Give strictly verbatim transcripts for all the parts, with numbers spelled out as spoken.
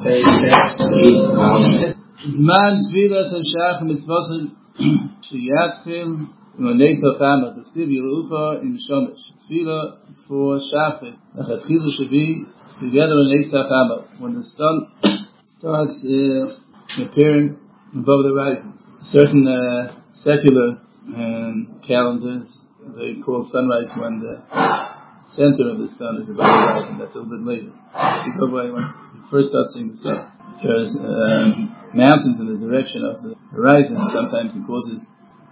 Zman Tfilas Hashach Mitzvot Sheyatchil Imonei Tzachama Tziv Yerufa in Shomesh Tefillah for Shachris Lachatchilu should be together in Imonei Tzachama when the sun starts uh, appearing above the horizon. Certain uh, secular um, calendars they call sunrise when the center of the sun is above the horizon. That's a little bit later. If you go by when you first start seeing the sun. There's um, mountains in the direction of the horizon. Sometimes it causes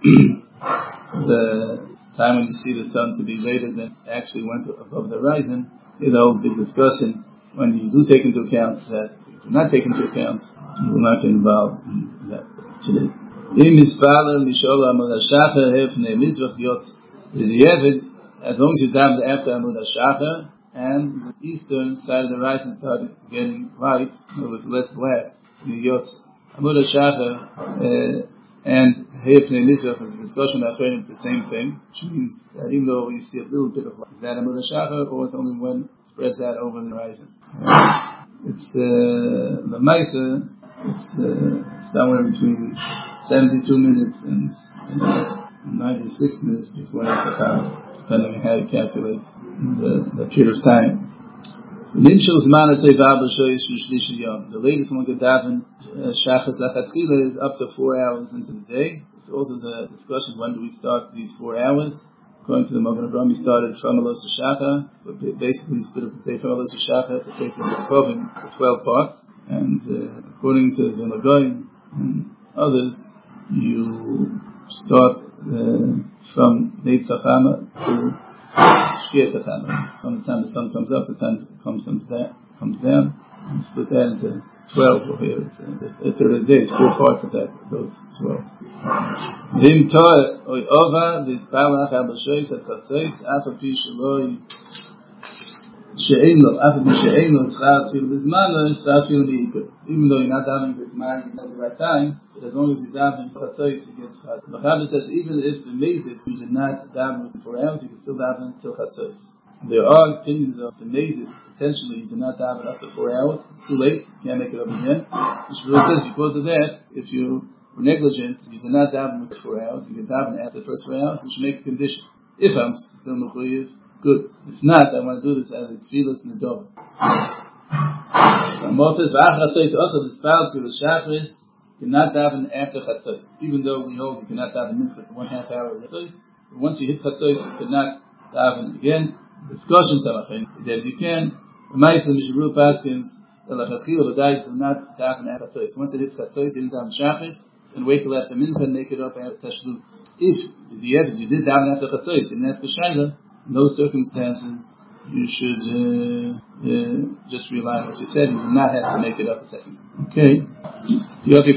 the time when you see the sun to be later than actually went above the horizon. There's a whole big discussion. When you do take into account that, you do not take into account, you will not get involved in that today. As long as you daven after Amud HaShachar and the eastern side of the horizon started getting light, it was less black. Amud HaShachar uh, and Heyef Pnei Mizrach is a discussion about Chayim, it's the same thing, which means that even though you see a little bit of light, is that Amud HaShachar or it's only when it spreads out over the horizon? Uh, it's uh, the Maisa, it's uh, somewhere between seventy-two minutes and uh, ninety-six minutes before it's about. Depending on how you calculate the, the period of time. The latest one could daven Shachas Lachatchila is up to four hours into the day. This also is a discussion, when do we start these four hours? According to the Magen Avraham, he started from Alos HaShachar. So basically, he split up the day from Alos HaShachar to take the Kovim to twelve parts. And uh, according to the Magoim and others, you start Uh, from Neit Tzachama to Shkia Tzachama. From the time the sun comes up to the time it comes, down, comes down, and split that into twelve over here. It's uh, the third of the day. It's four parts of that, those twelve. Vim Toa Oy Ova V'Ispalach Abashois At Chatzois Afa Pi Shaloi She'ein Lo Afa Pi She'ein Lo Schar Tefillah B'Zman Lo Schar Tefillah B'Ikr. Even though you're not davening B'Zman at the right time, but as long as you daven Chatzois, you get Schar. The Chabad says even if the Mezid you did not daven within four hours, you can still daven until Chatzois. There are opinions of the Mezid potentially you do not daven up to four hours. It's too late. You can't make it up again. Which really says because of that, if you were negligent, you do not daven within four hours. You can daven after the first four hours, you should make a condition. If I'm still mechuyev, good. If not, I want to do this as a tefillas in the dog. Moses v'achatzois also the spouse with the shachris cannot daven after chatzos. Even though we hold you cannot daven mincha for one half hour of chatzos, once you hit chatzos, you cannot daven again. Discussion samachin that you can. Ma'aser Mishabru Paskins Elachatchila V'Dai do not daven after chatzos. Once it hits chatzos, you didn't daven shachris, and wait till after mincha and make it up after tashlut. If the end you did daven after chatzos, and that's the shaila. In those circumstances, you should uh, uh, just rely on what you said. You do not have to make it up a second. Okay. So you have